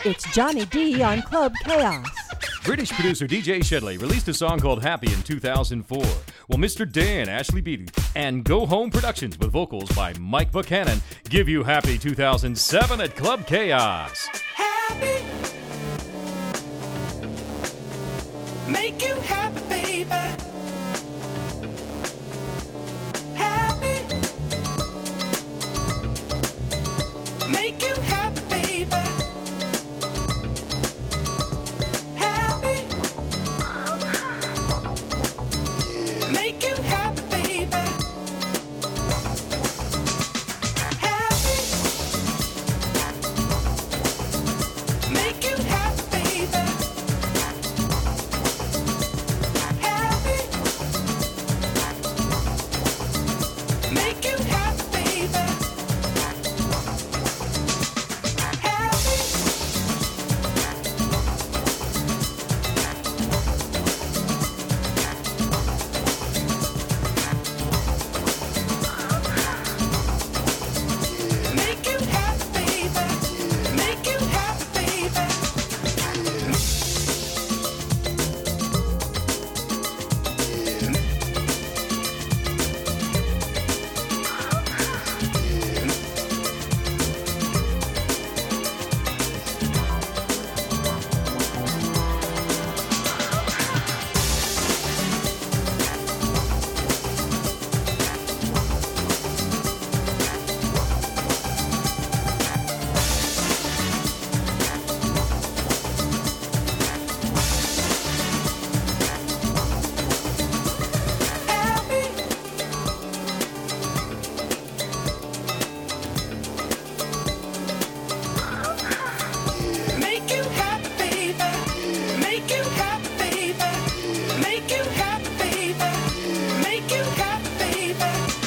It's Johnny D on Club Chaos. British producer DJ Shedley released a song called Happy in 2004. Well, Mr. Dan, Ashley Beatty, and Go Home Productions with vocals by Mike Buchanan give you Happy 2007 at Club Chaos. Happy. Make you happy, baby. Happy. Make you happy, baby. Happy. Make you happy, baby. Happy. Make you happy, baby. Happy. Make you happy, baby. Happy. Make you happy, baby. Make you happy, baby. Make you happy, baby. Make you happy, baby. Make you happy, baby. Make you happy, baby.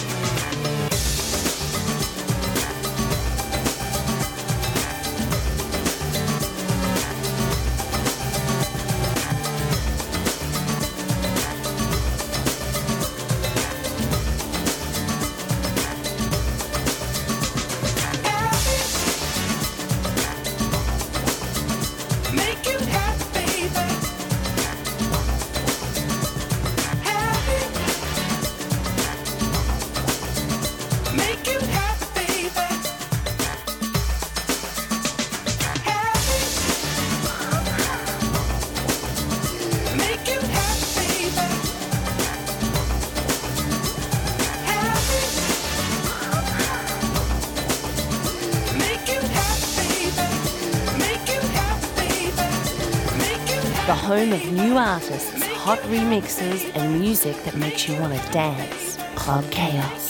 Make you happy, baby. Happy. Make you happy, baby. Happy. Make you happy, baby. Happy. Make you happy, baby. Make you happy, baby. Make you happy. The home of new artists, hot remixes, and music that makes you want to dance. Club Chaos.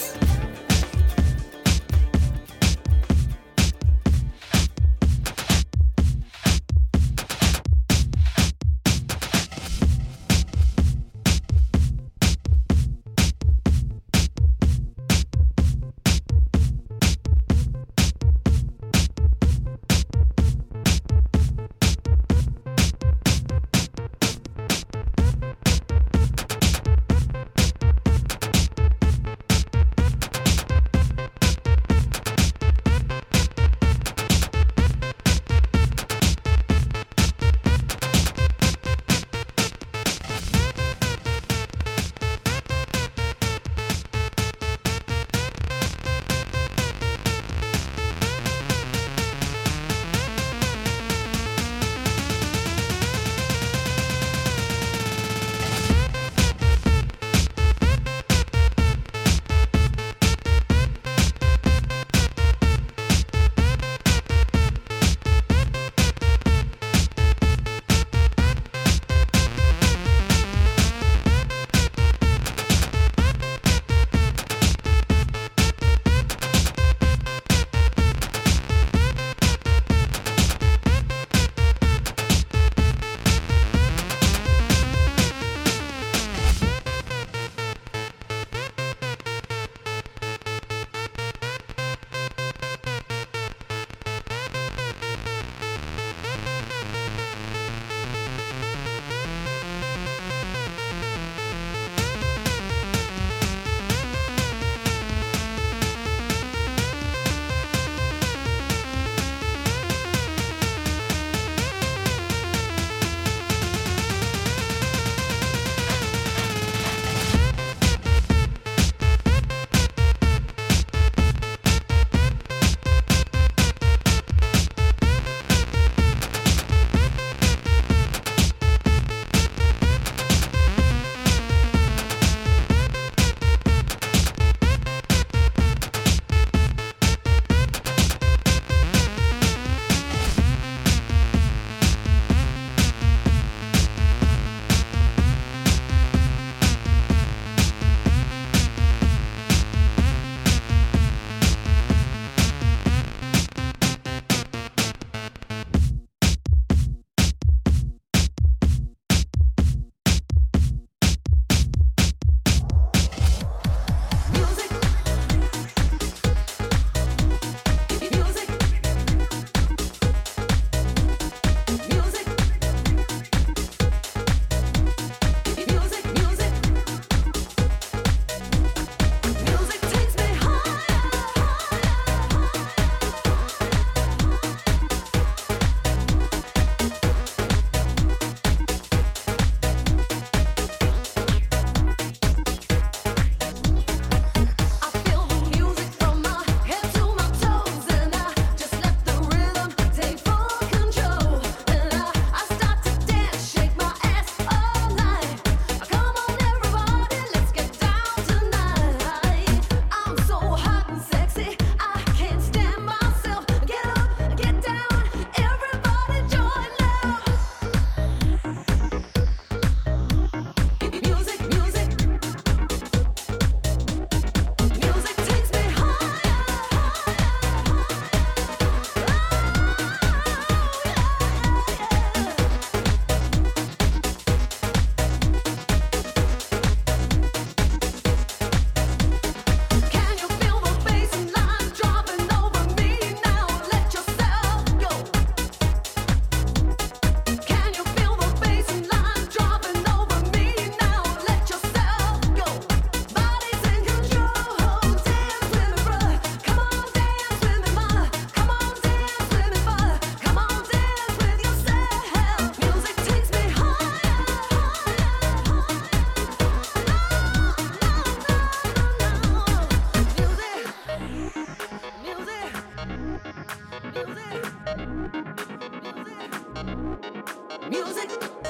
Music.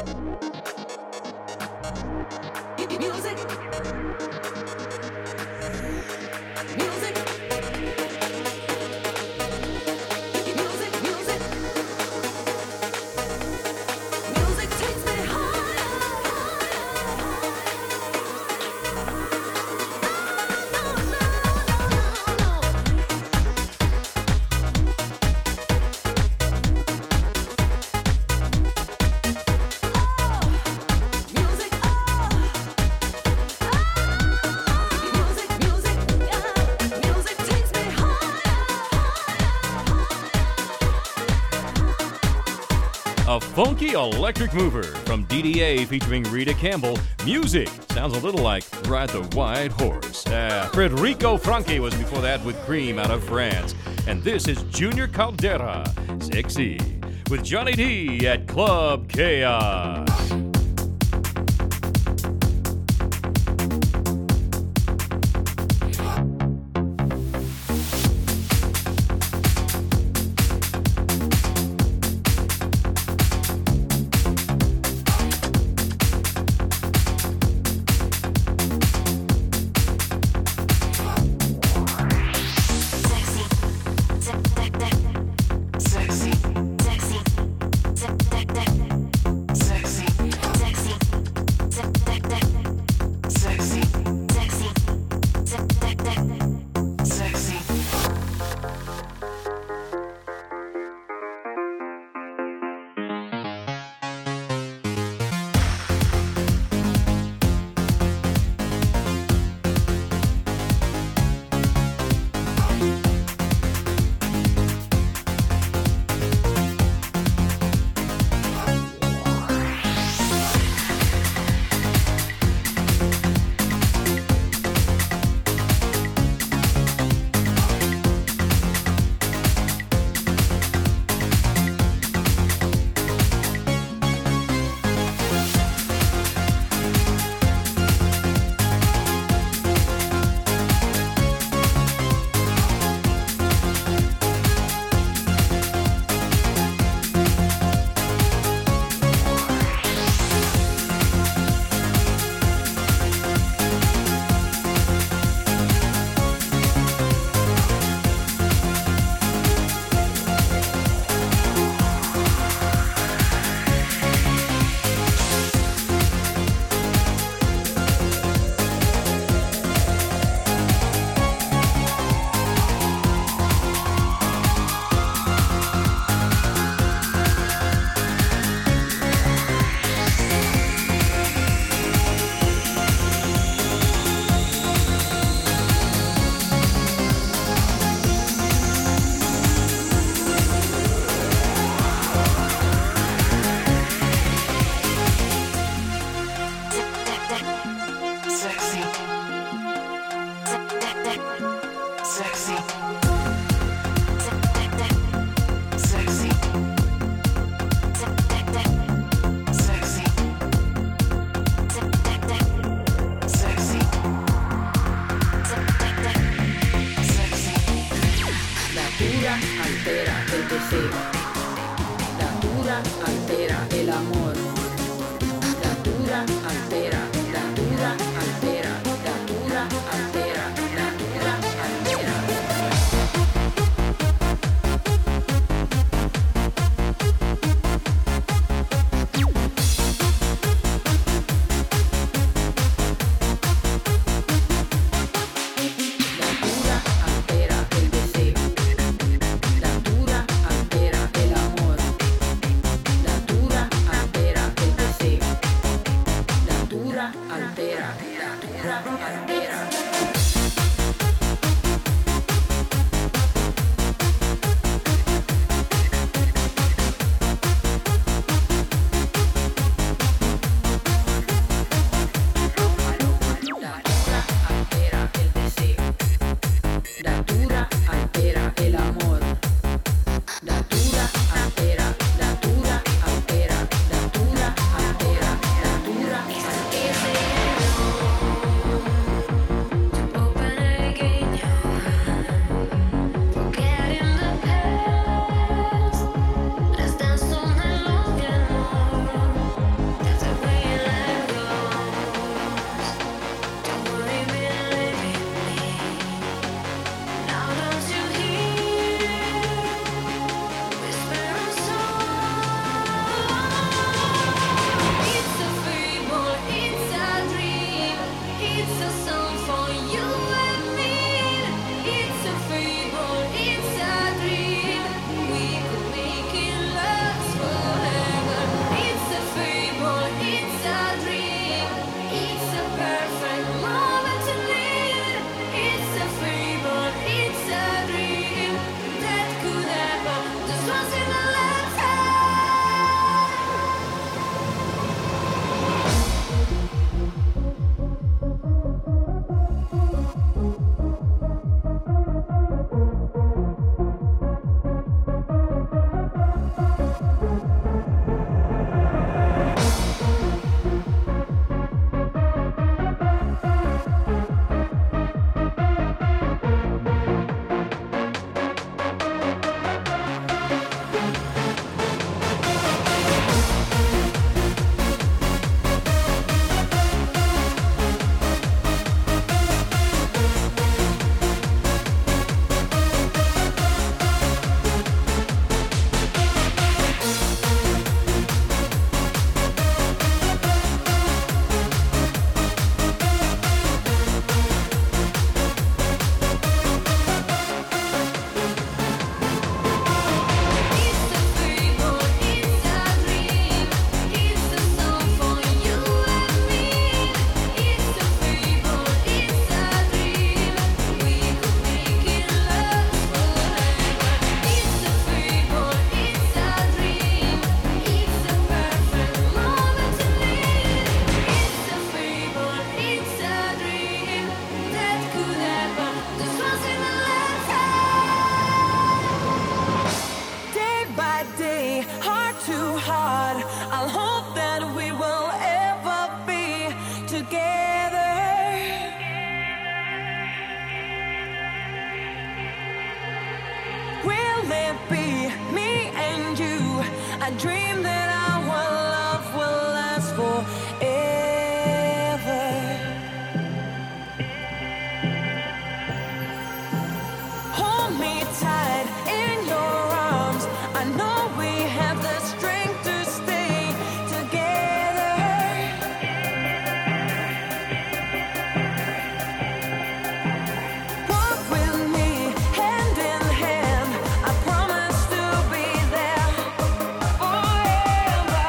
Music. Music. Music. Music. Music takes me higher. Music. Music. Music. Music takes me A funky electric mover from DDA featuring Rita Campbell. Music sounds a little like Ride the White Horse. Federico Franchi was before that with Cream out of France. And this is Junior Caldera, Sexy, with Johnny D at Club Chaos. higher. hard. I'll hope that we will ever be together. Will it be me and you? I dream that our love will last forever. Hold me tight in your arms. I know we have the strength to stay together. Walk with me hand in hand. I promise to be there forever,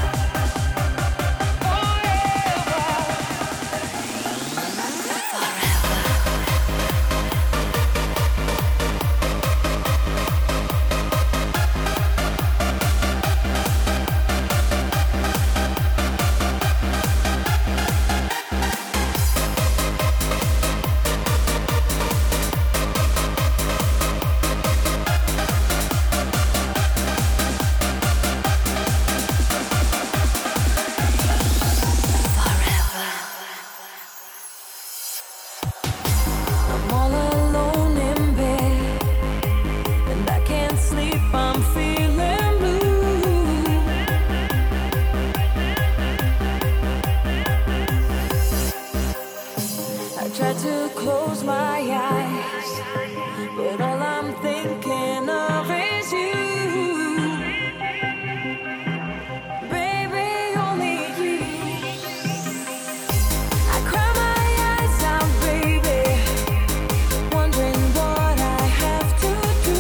I'm all alone in bed, and I can't sleep, I'm feeling blue. I tried to close my eyes, but all I'm thinking of is you. Baby, only you. I cry my eyes out, baby, wondering what I have to do.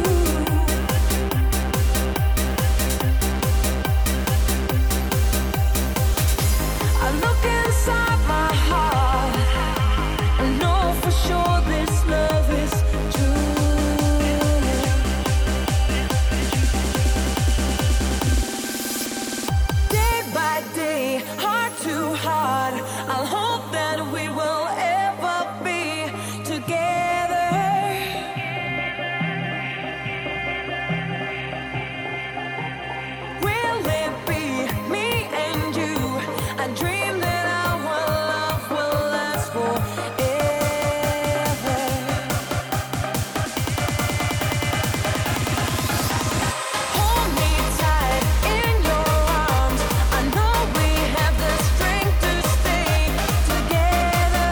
I look inside my heart, I know for sure this love is true. Day by day, heart to heart, I'll hope that we will ever be together. Will it be me and you? I dream that our love will last forever. Hold me tight in your arms. I know we have the strength to stay together.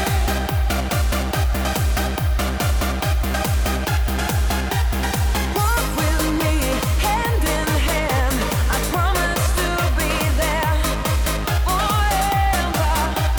Walk with me hand in hand. I promise to be there forever,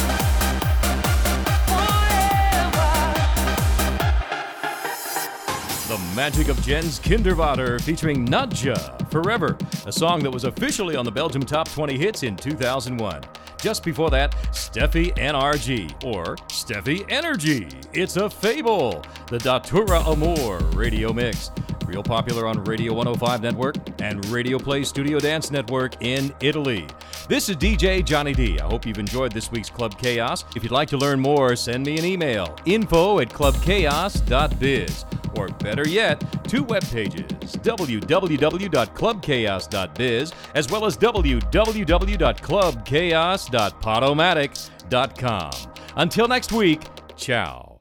forever. The Magic of Jens Kindervater featuring Nadja, Forever, a song that was officially on the Belgium Top 20 Hits in 2001. Just before that, Steffi NRG, or Steffi Energy. It's a Fable, the Datura Amor radio mix. Real popular on Radio 105 Network and Radio Play Studio Dance Network in Italy. This is DJ Johnny D. I hope you've enjoyed this week's Club Chaos. If you'd like to learn more, send me an email, info@clubchaos.biz. Or better yet, two web pages, www.clubchaos.biz, as well as www.clubchaos.podomatic.com. Until next week, ciao.